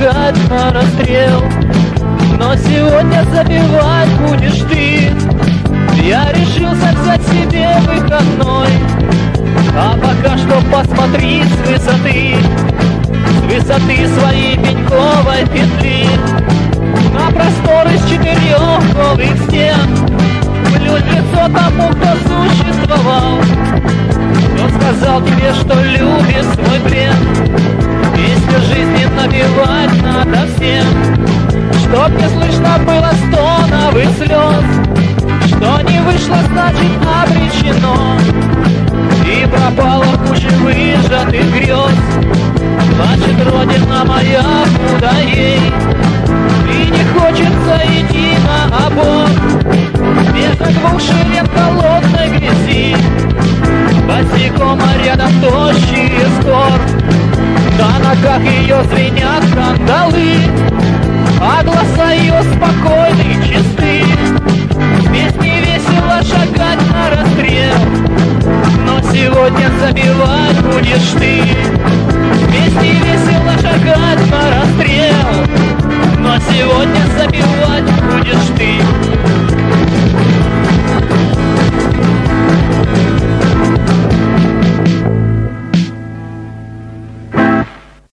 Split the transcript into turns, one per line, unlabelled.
шагать на расстрел. Но сегодня забивать будешь ты. Я решился взять себе выходной, а пока что посмотри с высоты своей пеньковой петли на простор из 4 голых стен. Плюнь в лицо тому, кто существовал, кто сказал тебе, что любит свой плен. Песню жизни напевать надо всем, чтоб не слышно было стонов и слез. Что не вышло, значит обречено, и пропала куча выжатых грез. Плачет родина моя, куда ей, и не хочется идти на обор между 2 шерен холодной грязи. Босиком, а рядом тощий эскорт, на ногах ее звенят кандалы, а глаза ее спокойны и чисты. В песне весело шагать на расстрел, но сегодня забивать будешь ты. В песне весело шагать на расстрел, но сегодня забивать будешь ты.